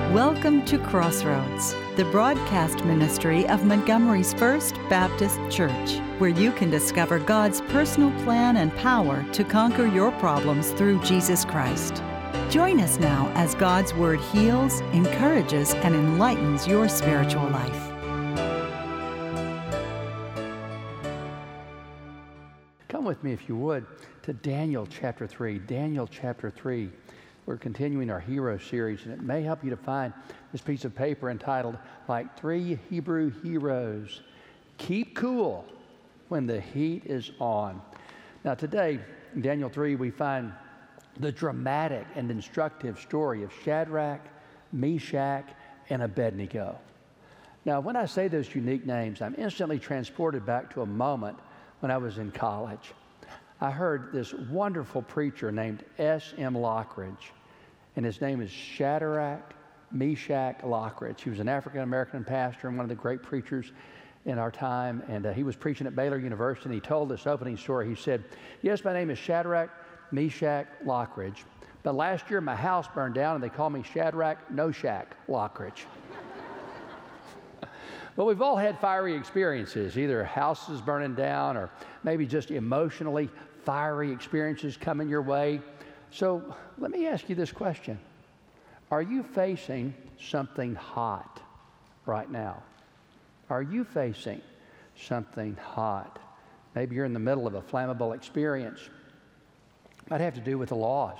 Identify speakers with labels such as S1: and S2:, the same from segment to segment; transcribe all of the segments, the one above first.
S1: Welcome to Crossroads, the broadcast ministry of Montgomery's First Baptist Church, where you can discover God's personal plan and power to conquer your problems through Jesus Christ. Join us now as God's Word heals, encourages, and enlightens your spiritual life.
S2: Come with me, if you would, to Daniel chapter 3. Daniel chapter 3. We're continuing our Hero series, and it may help you to find this piece of paper entitled, Like Three Hebrew Heroes, Keep Cool When the Heat is On. Now today, in Daniel 3, we find the dramatic and instructive story of Shadrach, Meshach, and Abednego. Now, when I say those unique names, I'm instantly transported back to a moment when I was in college. I heard this wonderful preacher named S.M. Lockridge, and his name is Shadrach Meshach Lockridge. He was an African-American pastor and one of the great preachers in our time, and he was preaching at Baylor University, and he told this opening story. He said, "Yes, my name is Shadrach Meshach Lockridge, but last year my house burned down, and they call me Shadrach No Shack Lockridge." Well, we've all had fiery experiences, either houses burning down or maybe just emotionally fiery experiences coming your way. So let me ask you this question. Are you facing something hot right now? Are you facing something hot? Maybe you're in the middle of a flammable experience. It might have to do with a loss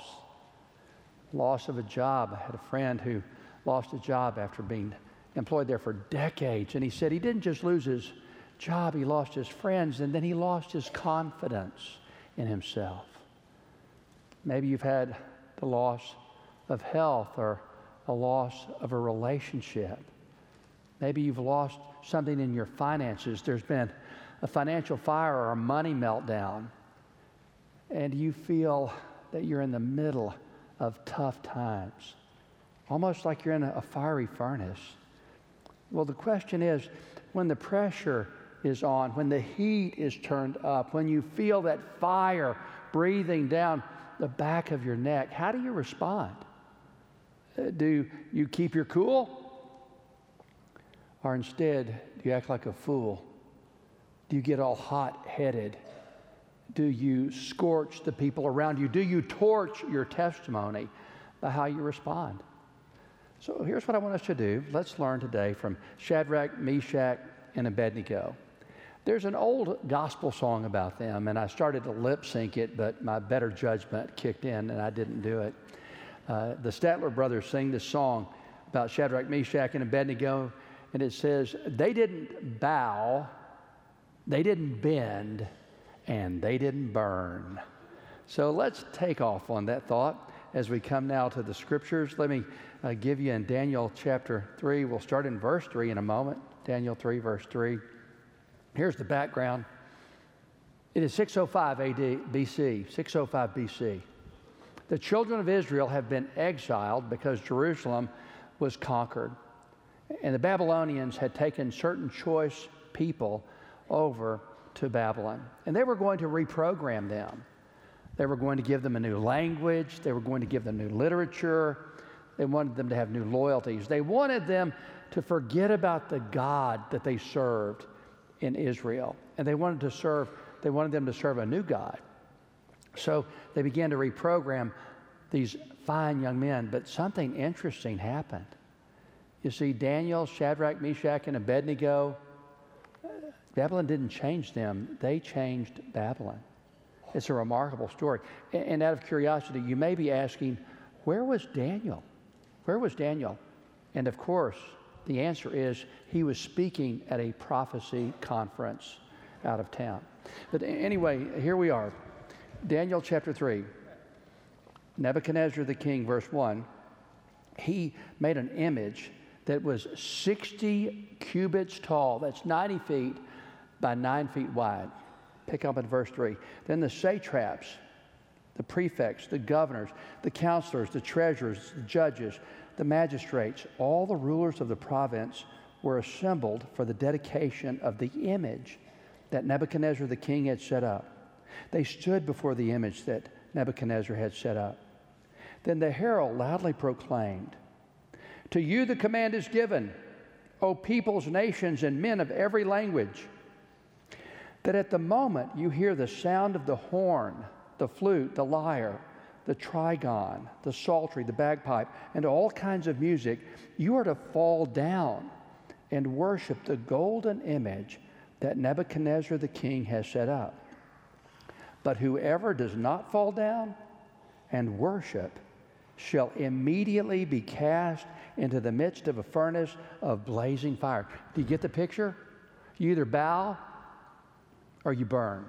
S2: of a job. I had a friend who lost a job after being employed there for decades, and he said he didn't just lose his job, he lost his friends, and then he lost his confidence in himself. Maybe you've had the loss of health or a loss of a relationship. Maybe you've lost something in your finances. There's been a financial fire or a money meltdown, and you feel that you're in the middle of tough times, almost like you're in a fiery furnace. Well, the question is, when the pressure is on, when the heat is turned up, when you feel that fire breathing down the back of your neck, how do you respond? Do you keep your cool? Or instead, do you act like a fool? Do you get all hot-headed? Do you scorch the people around you? Do you torch your testimony by how you respond? So here's what I want us to do. Let's learn today from Shadrach, Meshach, and Abednego. There's an old gospel song about them, and I started to lip sync it, but my better judgment kicked in, and I didn't do it. The Statler brothers sing this song about Shadrach, Meshach, and Abednego, and it says, they didn't bow, they didn't bend, and they didn't burn. So let's take off on that thought as we come now to the scriptures. Let me give you in Daniel chapter 3. We'll start in verse 3 in a moment. Daniel 3, verse 3. Here's the background. It is 605 AD, BC, 605 BC. The children of Israel have been exiled because Jerusalem was conquered. And the Babylonians had taken certain choice people over to Babylon. And they were going to reprogram them. They were going to give them a new language. They were going to give them new literature. They wanted them to have new loyalties. They wanted them to forget about the God that they served in Israel. And they wanted them to serve a new God. So they began to reprogram these fine young men. But something interesting happened. You see, Daniel, Shadrach, Meshach, and Abednego, Babylon didn't change them. They changed Babylon. It's a remarkable story. And out of curiosity, you may be asking, where was Daniel? Where was Daniel? And of course, the answer is he was speaking at a prophecy conference out of town. But anyway, here we are. Daniel chapter 3. Nebuchadnezzar the king, verse 1, he made an image that was 60 cubits tall. That's 90 feet by 9 feet wide. Pick up at verse 3. Then the satraps, the prefects, the governors, the counselors, the treasurers, the judges, the magistrates, all the rulers of the province were assembled for the dedication of the image that Nebuchadnezzar the king had set up. They stood before the image that Nebuchadnezzar had set up. Then the herald loudly proclaimed, To you the command is given, O peoples, nations, and men of every language, that at the moment you hear the sound of the horn, the flute, the lyre, the trigon, the psaltery, the bagpipe, and all kinds of music, you are to fall down and worship the golden image that Nebuchadnezzar the king has set up. But whoever does not fall down and worship shall immediately be cast into the midst of a furnace of blazing fire. Do you get the picture? You either bow or you burn.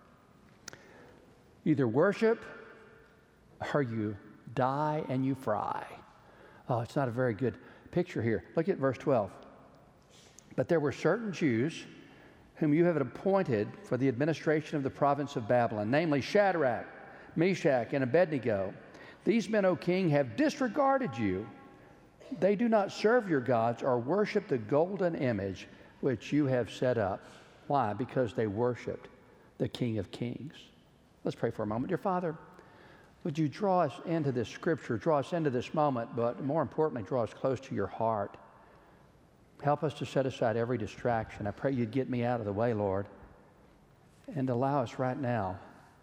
S2: Either worship or you die and you fry. Oh, it's not a very good picture here. Look at verse 12. But there were certain Jews whom you have appointed for the administration of the province of Babylon, namely Shadrach, Meshach, and Abednego. These men, O king, have disregarded you. They do not serve your gods or worship the golden image which you have set up. Why? Because they worshiped the King of Kings. Let's pray for a moment. Dear Father, would you draw us into this scripture, draw us into this moment, but more importantly, draw us close to your heart. Help us to set aside every distraction. I pray you'd get me out of the way, Lord, and allow us right now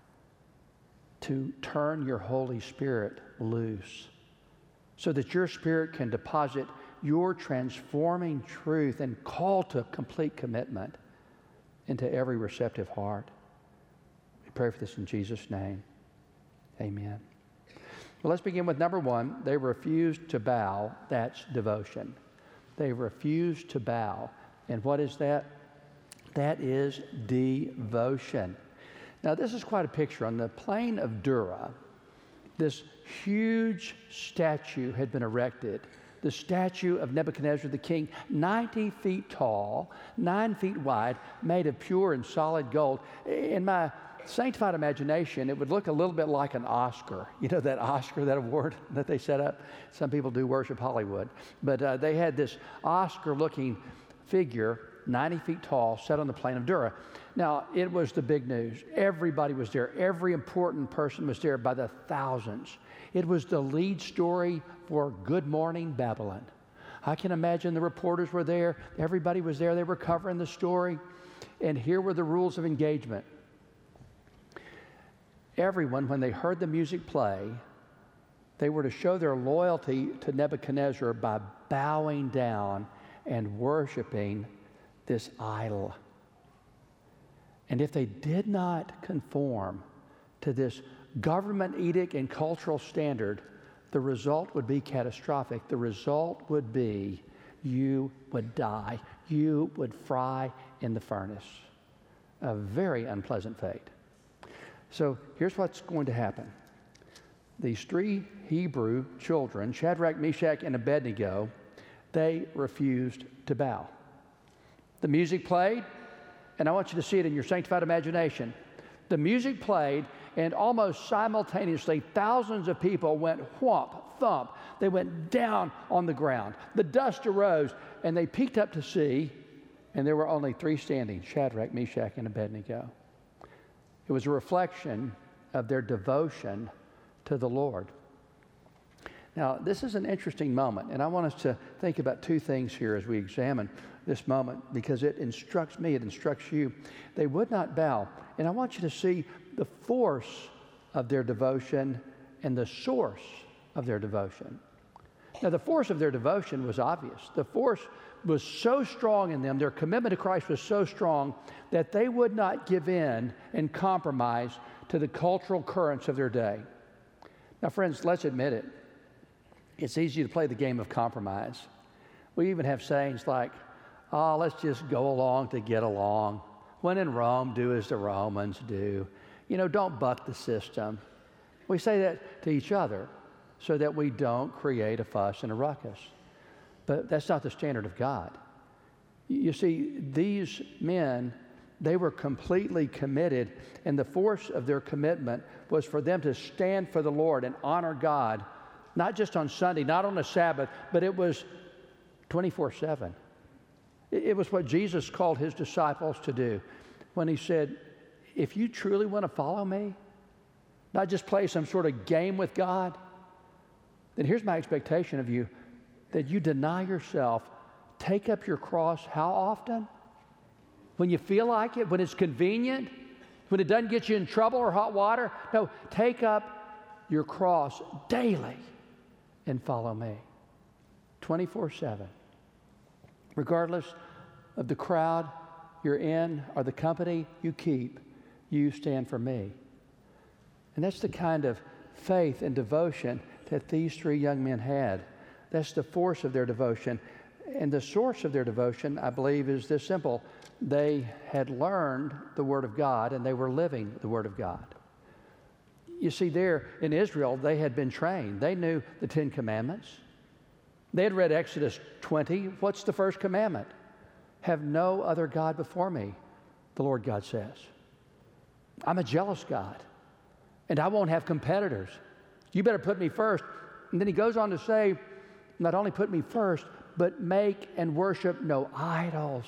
S2: to turn your Holy Spirit loose so that your Spirit can deposit your transforming truth and call to complete commitment into every receptive heart. We pray for this in Jesus' name. Amen. Well, let's begin with number one. They refused to bow. That's devotion. They refused to bow. And what is that? That is devotion. Now, this is quite a picture. On the plain of Dura, this huge statue had been erected. The statue of Nebuchadnezzar the king, 90 feet tall, 9 feet wide, made of pure and solid gold. In my sanctified imagination, it would look a little bit like an Oscar. You know that Oscar, that award that they set up? Some people do worship Hollywood. But they had this Oscar-looking figure, 90 feet tall, set on the plain of Dura. Now, it was the big news. Everybody was there. Every important person was there by the thousands. It was the lead story for Good Morning Babylon. I can imagine the reporters were there. Everybody was there. They were covering the story. And here were the rules of engagement. Everyone, when they heard the music play, they were to show their loyalty to Nebuchadnezzar by bowing down and worshiping this idol. And if they did not conform to this government edict and cultural standard, the result would be catastrophic. The result would be you would die. You would fry in the furnace. A very unpleasant fate. So here's what's going to happen. These three Hebrew children, Shadrach, Meshach, and Abednego, they refused to bow. The music played, and I want you to see it in your sanctified imagination. The music played, and almost simultaneously, thousands of people went whomp, thump. They went down on the ground. The dust arose, and they peeked up to see, and there were only three standing, Shadrach, Meshach, and Abednego. It was a reflection of their devotion to the Lord. Now, this is an interesting moment, and I want us to think about two things here as we examine this moment, because it instructs me, it instructs you. They would not bow, and I want you to see the force of their devotion and the source of their devotion. Now, the force of their devotion was obvious. The force was so strong in them, their commitment to Christ was so strong that they would not give in and compromise to the cultural currents of their day. Now, friends, let's admit it. It's easy to play the game of compromise. We even have sayings like, oh, let's just go along to get along. When in Rome, do as the Romans do. You know, don't buck the system. We say that to each other so that we don't create a fuss and a ruckus. But that's not the standard of God. You see, these men, they were completely committed, and the force of their commitment was for them to stand for the Lord and honor God, not just on Sunday, not on a Sabbath, but it was 24/7. It was what Jesus called his disciples to do when he said, if you truly want to follow me, not just play some sort of game with God, then here's my expectation of you. that you deny yourself, take up your cross how often? When you feel like it, when it's convenient, when it doesn't get you in trouble or hot water? No, take up your cross daily and follow me. 24/7. Regardless of the crowd you're in or the company you keep, you stand for me. And that's the kind of faith and devotion that these three young men had. That's the force of their devotion. And the source of their devotion, I believe, is this simple. They had learned the Word of God and they were living the Word of God. You see, there in Israel, they had been trained. They knew the 10 Commandments. They had read Exodus 20. What's the first commandment? Have no other God before me, the Lord God says. I'm a jealous God, and I won't have competitors. You better put me first. And then he goes on to say, not only put me first, but make and worship no idols.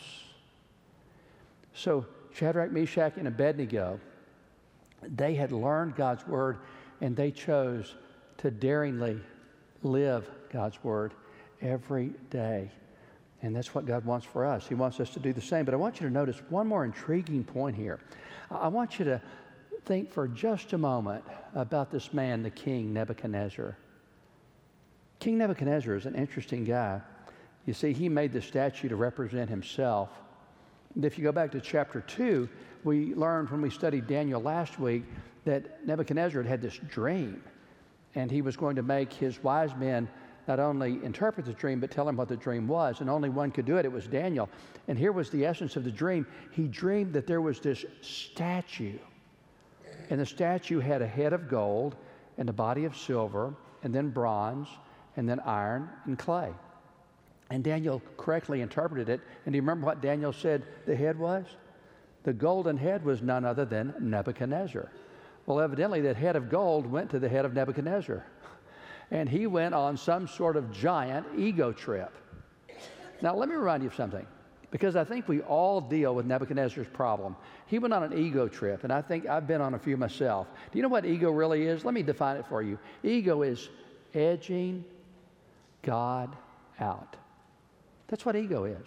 S2: So Shadrach, Meshach, and Abednego, they had learned God's Word, and they chose to daringly live God's Word every day. And that's what God wants for us. He wants us to do the same. But I want you to notice one more intriguing point here. I want you to think for just a moment about this man, the king Nebuchadnezzar. King Nebuchadnezzar is an interesting guy. You see, he made the statue to represent himself. And if you go back to chapter 2, we learned when we studied Daniel last week that Nebuchadnezzar had this dream. And he was going to make his wise men not only interpret the dream, but tell him what the dream was. And only one could do it. It was Daniel. And here was the essence of the dream. He dreamed that there was this statue. And the statue had a head of gold and a body of silver, and then bronze, and then iron and clay. And Daniel correctly interpreted it. And do you remember what Daniel said the head was? The golden head was none other than Nebuchadnezzar. Well, evidently that head of gold went to the head of Nebuchadnezzar. And he went on some sort of giant ego trip. Now, let me remind you of something, because I think we all deal with Nebuchadnezzar's problem. He went on an ego trip, and I think I've been on a few myself. Do you know what ego really is? Let me define it for you. Ego is edging God out. That's what ego is.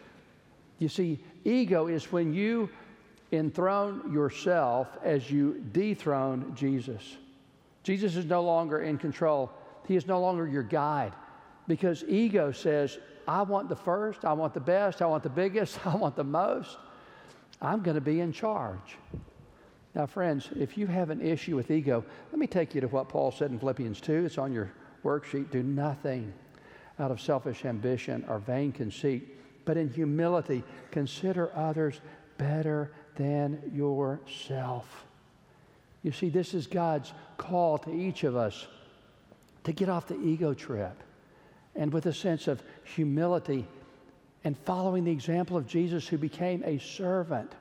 S2: You see, ego is when you enthrone yourself as you dethrone Jesus. Jesus is no longer in control. He is no longer your guide, because ego says, I want the first, I want the best, I want the biggest, I want the most. I'm going to be in charge. Now, friends, if you have an issue with ego, let me take you to what Paul said in Philippians 2. It's on your worksheet. Do nothing out of selfish ambition or vain conceit, but in humility consider others better than yourself. You see, this is God's call to each of us to get off the ego trip and with a sense of humility and following the example of Jesus, who became a servant,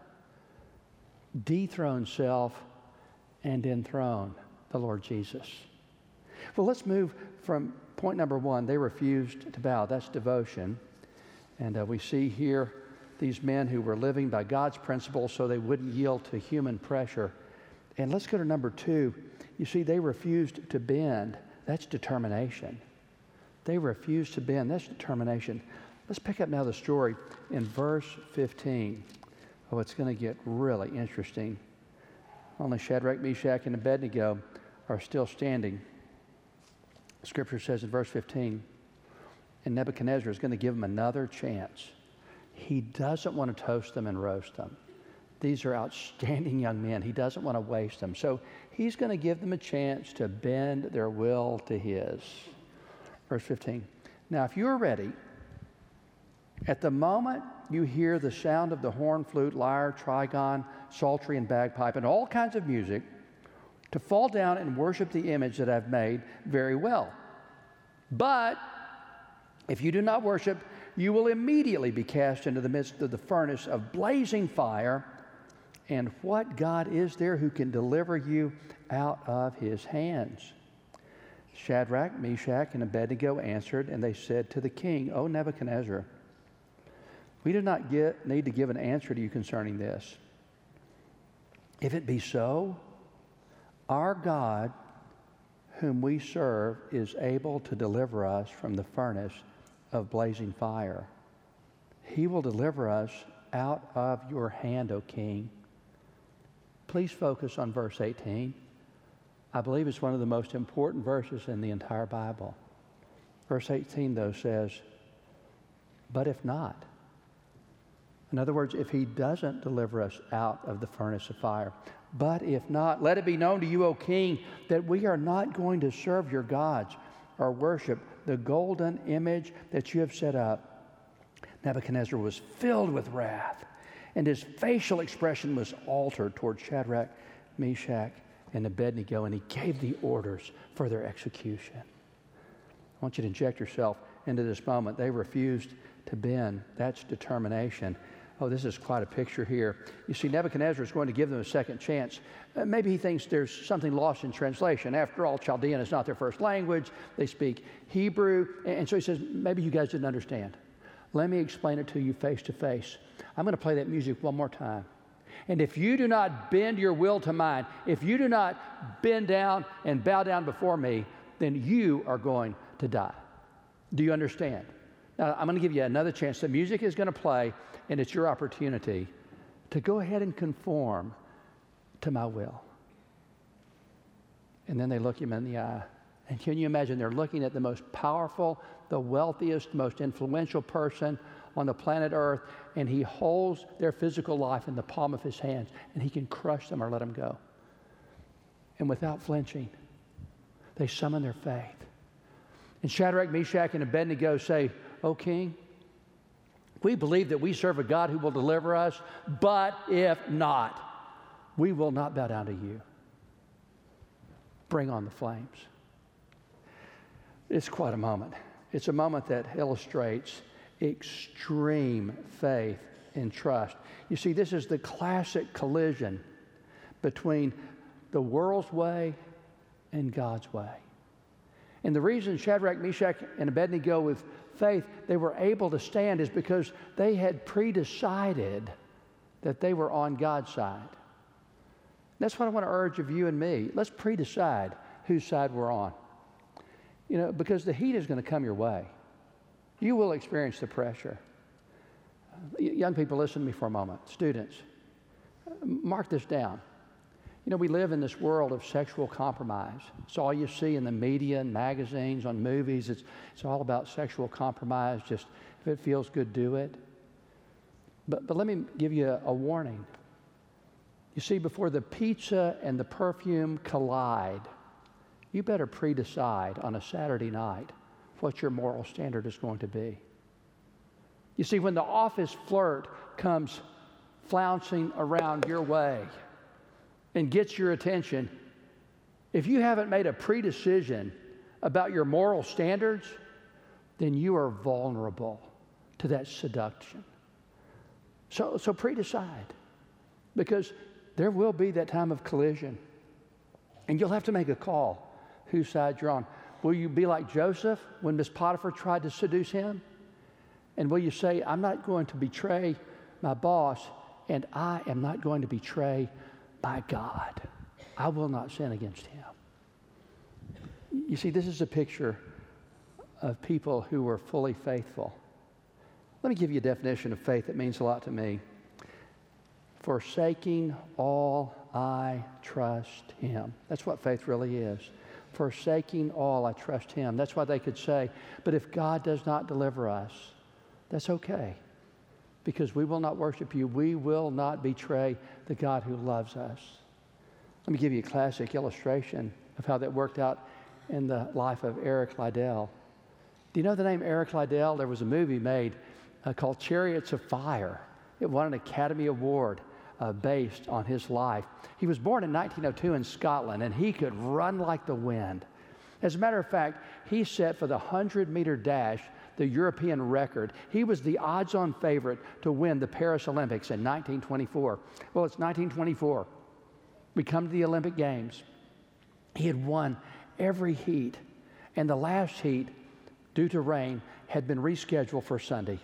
S2: dethrone self and enthrone the Lord Jesus. Well, let's move from point number one. They refused to bow. That's devotion. And we see here these men who were living by God's principles so they wouldn't yield to human pressure. And let's go to number two. You see, they refused to bend. That's determination. They refused to bend. That's determination. Let's pick up now the story in verse 15. Oh, it's going to get really interesting. Only Shadrach, Meshach, and Abednego are still standing. Scripture says in verse 15, and Nebuchadnezzar is going to give them another chance. He doesn't want to toast them and roast them. These are outstanding young men. He doesn't want to waste them. So he's going to give them a chance to bend their will to his. Verse 15. Now, if you're ready, at the moment you hear the sound of the horn, flute, lyre, trigon, psaltery, and bagpipe, and all kinds of music, to fall down and worship the image that I've made, very well. But if you do not worship, you will immediately be cast into the midst of the furnace of blazing fire. And what God is there who can deliver you out of his hands? Shadrach, Meshach, and Abednego answered, and they said to the king, O Nebuchadnezzar, we do not need to give an answer to you concerning this. If it be so, our God, whom we serve, is able to deliver us from the furnace of blazing fire. He will deliver us out of your hand, O King. Please focus on verse 18. I believe it's one of the most important verses in the entire Bible. Verse 18, though, says, but if not. In other words, if he doesn't deliver us out of the furnace of fire. But if not, let it be known to you, O King, that we are not going to serve your gods or worship the golden image that you have set up. Nebuchadnezzar was filled with wrath, and his facial expression was altered toward Shadrach, Meshach, and Abednego, and he gave the orders for their execution. I want you to inject yourself into this moment. They refused to bend. That's determination. Oh, this is quite a picture here. You see, Nebuchadnezzar is going to give them a second chance. Maybe he thinks there's something lost in translation. After all, Chaldean is not their first language. They speak Hebrew. And so he says, maybe you guys didn't understand. Let me explain it to you face to face. I'm going to play that music one more time. And if you do not bend your will to mine, if you do not bend down and bow down before me, then you are going to die. Do you understand? Now, I'm going to give you another chance. The music is going to play, and it's your opportunity to go ahead and conform to my will. And then they look him in the eye. And can you imagine they're looking at the most powerful, the wealthiest, most influential person on the planet Earth, and he holds their physical life in the palm of his hands, and he can crush them or let them go. And without flinching, they summon their faith. And Shadrach, Meshach, and Abednego say, O King, we believe that we serve a God who will deliver us, but if not, we will not bow down to you. Bring on the flames. It's quite a moment. It's a moment that illustrates extreme faith and trust. You see, this is the classic collision between the world's way and God's way. And the reason Shadrach, Meshach, and Abednego with faith, they were able to stand is because they had pre-decided that they were on God's side. That's what I want to urge of you and me. Let's pre-decide whose side we're on. You know, because the heat is going to come your way. You will experience the pressure. Young people, listen to me for a moment. Students, mark this down. You know, we live in this world of sexual compromise. It's all you see in the media and magazines, on movies. It's all about sexual compromise. Just if it feels good, do it. But let me give you a warning. You see, before the pizza and the perfume collide, you better pre-decide on a Saturday night what your moral standard is going to be. You see, when the office flirt comes flouncing around your way and gets your attention, if you haven't made a pre-decision about your moral standards, then you are vulnerable to that seduction. So pre-decide, because there will be that time of collision, and you'll have to make a call whose side you're on. Will you be like Joseph when Miss Potiphar tried to seduce him? And will you say, I'm not going to betray my boss, and I am not going to betray my God. I will not sin against him. You see, this is a picture of people who were fully faithful. Let me give you a definition of faith that means a lot to me. Forsaking all, I trust him. That's what faith really is. Forsaking all, I trust him. That's why they could say, but if God does not deliver us, that's okay, because we will not worship you. We will not betray the God who loves us. Let me give you a classic illustration of how that worked out in the life of Eric Liddell. Do you know the name Eric Liddell? There was a movie made called Chariots of Fire. It won an Academy Award based on his life. He was born in 1902 in Scotland, and he could run like the wind. As a matter of fact, he set for the 100-meter dash the European record. He was the odds-on favorite to win the Paris Olympics in 1924. Well, it's 1924. We come to the Olympic Games. He had won every heat, and the last heat, due to rain, had been rescheduled for Sunday.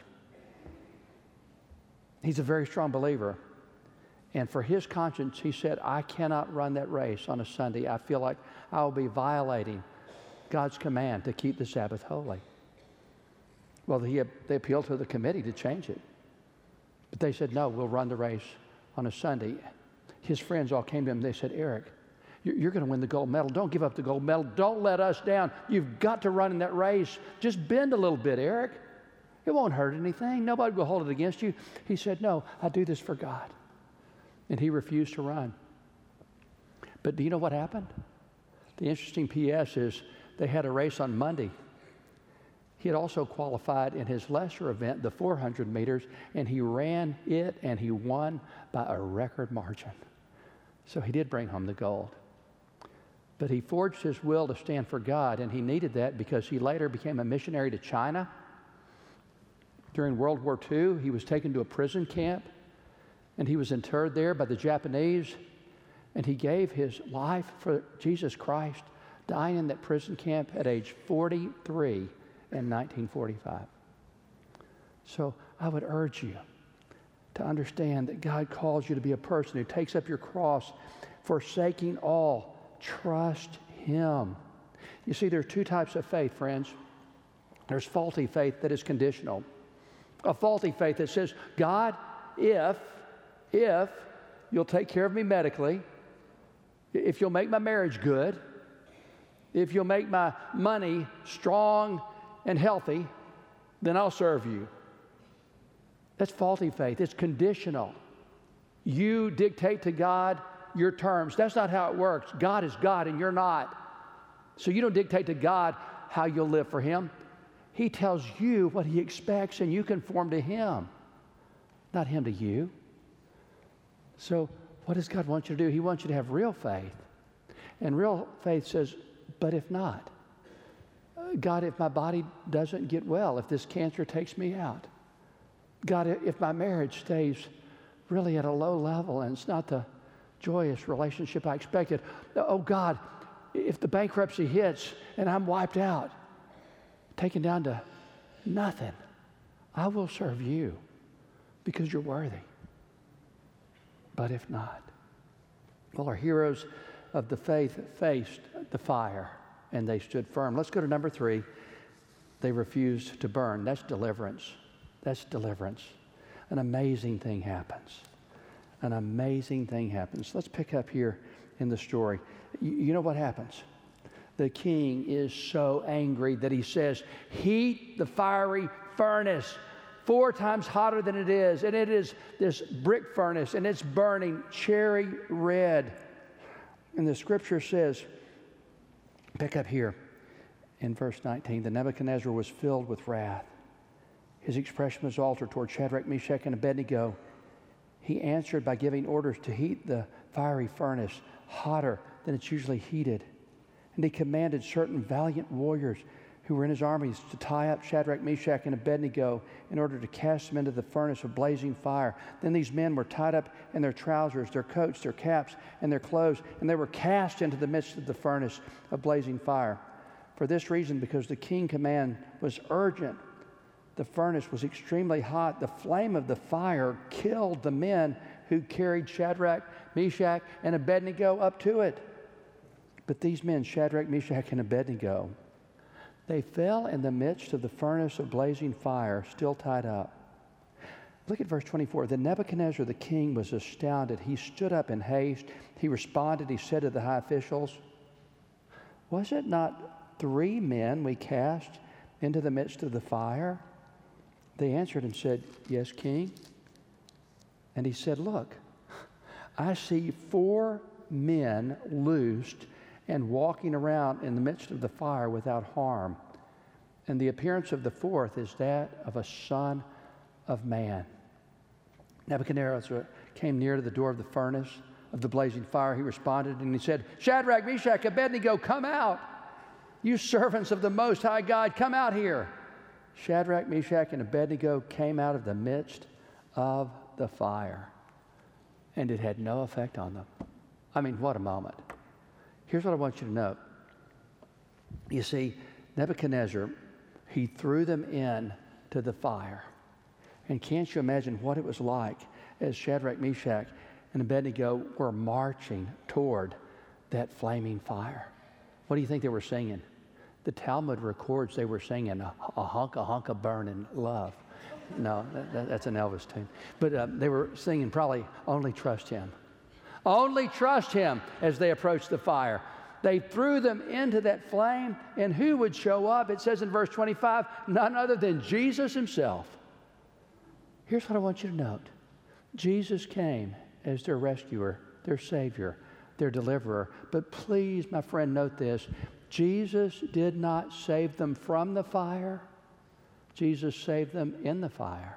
S2: He's a very strong believer. And for his conscience, he said, I cannot run that race on a Sunday. I feel like I will be violating God's command to keep the Sabbath holy. Well, they appealed to the committee to change it. But they said, no, we'll run the race on a Sunday. His friends all came to him. They said, Eric, you're going to win the gold medal. Don't give up the gold medal. Don't let us down. You've got to run in that race. Just bend a little bit, Eric. It won't hurt anything. Nobody will hold it against you. He said, no, I do this for God. And he refused to run. But do you know what happened? The interesting PS is they had a race on Monday. He had also qualified in his lesser event, the 400 meters, and he ran it and he won by a record margin. So he did bring home the gold. But he forged his will to stand for God, and he needed that because he later became a missionary to China. During World War II, he was taken to a prison camp, and he was interred there by the Japanese, and he gave his life for Jesus Christ, dying in that prison camp at age 43 in 1945. So I would urge you to understand that God calls you to be a person who takes up your cross, forsaking all. Trust Him. You see, there are two types of faith, friends. There's faulty faith that is conditional. A faulty faith that says, God, if you'll take care of me medically, if you'll make my marriage good, if you'll make my money strong and healthy, then I'll serve you. That's faulty faith. It's conditional. You dictate to God your terms. That's not how it works. God is God and you're not. So you don't dictate to God how you'll live for Him. He tells you what He expects and you conform to Him, not Him to you. So what does God want you to do? He wants you to have real faith. And real faith says, but if not, God, if my body doesn't get well, if this cancer takes me out, God, if my marriage stays really at a low level and it's not the joyous relationship I expected, oh God, if the bankruptcy hits and I'm wiped out, taken down to nothing, I will serve you because you're worthy. But if not, well, our heroes of the faith faced the fire and they stood firm. Let's go to number 3. They refused to burn. That's deliverance. That's deliverance. An amazing thing happens. An amazing thing happens. Let's pick up here in the story. You know what happens? The king is so angry that he says, heat the fiery furnace 4 times hotter than it is. And it is this brick furnace, and it's burning cherry red. And the scripture says, pick up here in verse 19, the Nebuchadnezzar was filled with wrath. His expression was altered toward Shadrach, Meshach, and Abednego. He answered by giving orders to heat the fiery furnace hotter than it's usually heated. And he commanded certain valiant warriors who were in his armies to tie up Shadrach, Meshach, and Abednego in order to cast them into the furnace of blazing fire. Then these men were tied up in their trousers, their coats, their caps, and their clothes, and they were cast into the midst of the furnace of blazing fire. For this reason, because the king's command was urgent, the furnace was extremely hot. The flame of the fire killed the men who carried Shadrach, Meshach, and Abednego up to it. But these men, Shadrach, Meshach, and Abednego, they fell in the midst of the furnace of blazing fire, still tied up. Look at verse 24. Then Nebuchadnezzar the king was astounded. He stood up in haste. He responded. He said to the high officials, was it not 3 men we cast into the midst of the fire? They answered and said, yes, king. And he said, look, I see 4 men loosed and walking around in the midst of the fire without harm. And the appearance of the 4th is that of a son of man. Nebuchadnezzar came near to the door of the furnace of the blazing fire. He responded and he said, Shadrach, Meshach, Abednego, come out. You servants of the Most High God, come out here. Shadrach, Meshach, and Abednego came out of the midst of the fire. And it had no effect on them. I mean, what a moment. Here's what I want you to know. You see, Nebuchadnezzar, he threw them in to the fire. And can't you imagine what it was like as Shadrach, Meshach, and Abednego were marching toward that flaming fire? What do you think they were singing? The Talmud records they were singing a honka burning love. No, that's an Elvis tune. But they were singing probably Only Trust Him. Only trust Him as they approached the fire. They threw them into that flame, and who would show up? It says in verse 25, none other than Jesus Himself. Here's what I want you to note. Jesus came as their rescuer, their Savior, their deliverer. But please, my friend, note this. Jesus did not save them from the fire. Jesus saved them in the fire.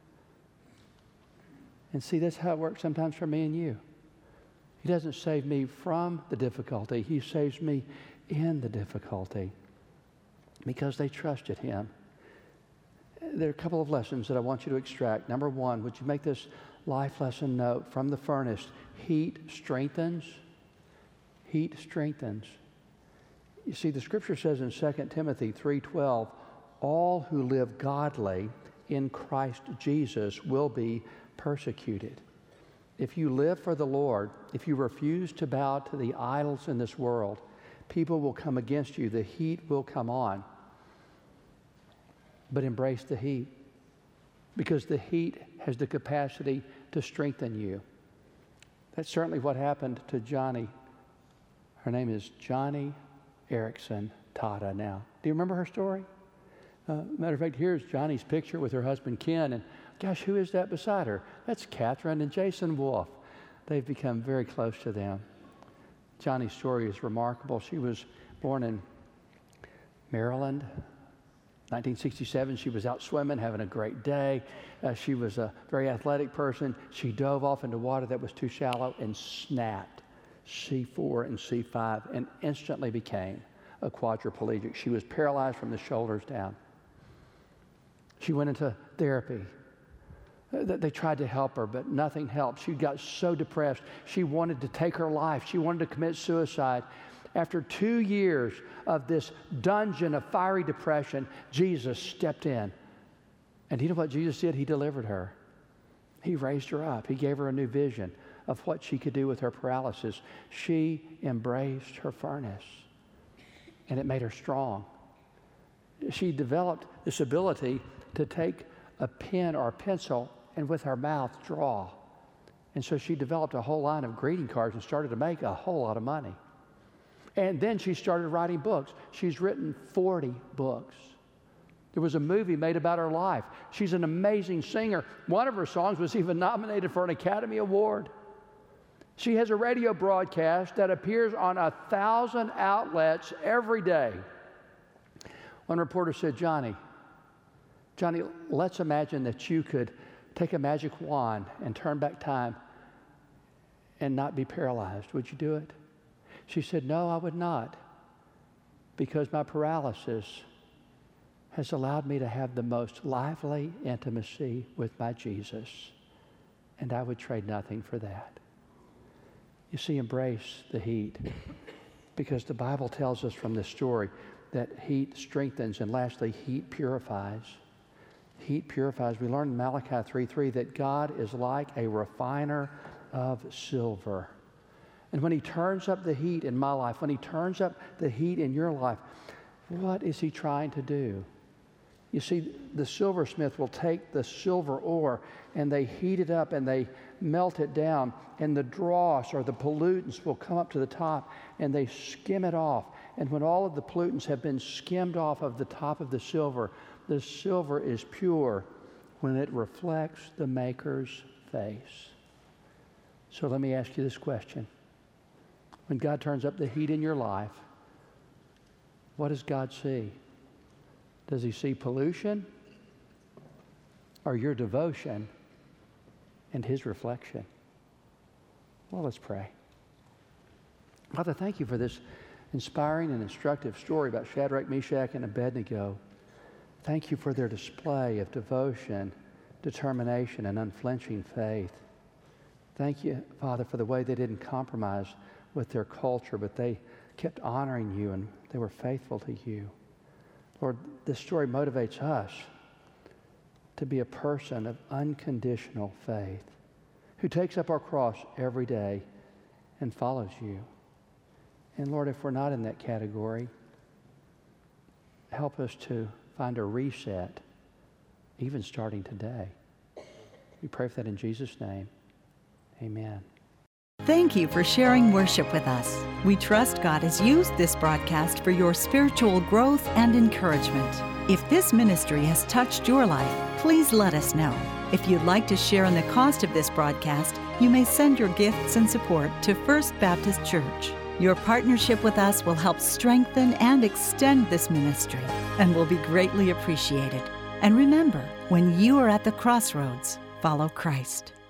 S2: And see, that's how it works sometimes for me and you. He doesn't save me from the difficulty. He saves me in the difficulty because they trusted Him. There are a couple of lessons that I want you to extract. Number one, would you make this life lesson note from the furnace? Heat strengthens. Heat strengthens. You see, the Scripture says in 2 Timothy 3:12, all who live godly in Christ Jesus will be persecuted. If you live for the Lord, if you refuse to bow to the idols in this world, people will come against you. The heat will come on. But embrace the heat, because the heat has the capacity to strengthen you. That's certainly what happened to Johnny. Her name is Johnny Erickson Tata now. Do you remember her story? Matter of fact, here's Johnny's picture with her husband Ken, and gosh, who is that beside her? That's Catherine and Jason Wolf. They've become very close to them. Johnny's story is remarkable. She was born in Maryland. 1967, she was out swimming, having a great day. She was a very athletic person. She dove off into water that was too shallow and snapped C4 and C5 and instantly became a quadriplegic. She was paralyzed from the shoulders down. She went into therapy. They tried to help her, but nothing helped. She got so depressed. She wanted to take her life. She wanted to commit suicide. After 2 years of this dungeon of fiery depression, Jesus stepped in. And you know what Jesus did? He delivered her. He raised her up. He gave her a new vision of what she could do with her paralysis. She embraced her furnace, and it made her strong. She developed this ability to take a pen or a pencil and with her mouth draw. And so she developed a whole line of greeting cards and started to make a whole lot of money. And then she started writing books. She's written 40 books. There was a movie made about her life. She's an amazing singer. One of her songs was even nominated for an Academy Award. She has a radio broadcast that appears on 1,000 outlets every day. One reporter said, Johnny, let's imagine that you could take a magic wand and turn back time and not be paralyzed. Would you do it? She said, no, I would not, because my paralysis has allowed me to have the most lively intimacy with my Jesus, and I would trade nothing for that. You see, embrace the heat, because the Bible tells us from this story that heat strengthens, and lastly, heat purifies. Heat purifies. We learn in Malachi 3:3 that God is like a refiner of silver. And when He turns up the heat in my life, when He turns up the heat in your life, what is He trying to do? You see, the silversmith will take the silver ore and they heat it up and they melt it down, and the dross or the pollutants will come up to the top and they skim it off. And when all of the pollutants have been skimmed off of the top of the silver is pure when it reflects the Maker's face. So let me ask you this question. When God turns up the heat in your life, what does God see? Does He see pollution or your devotion and His reflection? Well, let's pray. Father, thank You for this inspiring and instructive story about Shadrach, Meshach, and Abednego. Thank You for their display of devotion, determination, and unflinching faith. Thank You, Father, for the way they didn't compromise with their culture, but they kept honoring You and they were faithful to You. Lord, this story motivates us to be a person of unconditional faith who takes up our cross every day and follows You. And Lord, if we're not in that category, help us to find a reset, even starting today. We pray for that in Jesus' name. Amen.
S1: Thank you for sharing worship with us. We trust God has used this broadcast for your spiritual growth and encouragement. If this ministry has touched your life, please let us know. If you'd like to share in the cost of this broadcast, you may send your gifts and support to First Baptist Church. Your partnership with us will help strengthen and extend this ministry and will be greatly appreciated. And remember, when you are at the crossroads, follow Christ.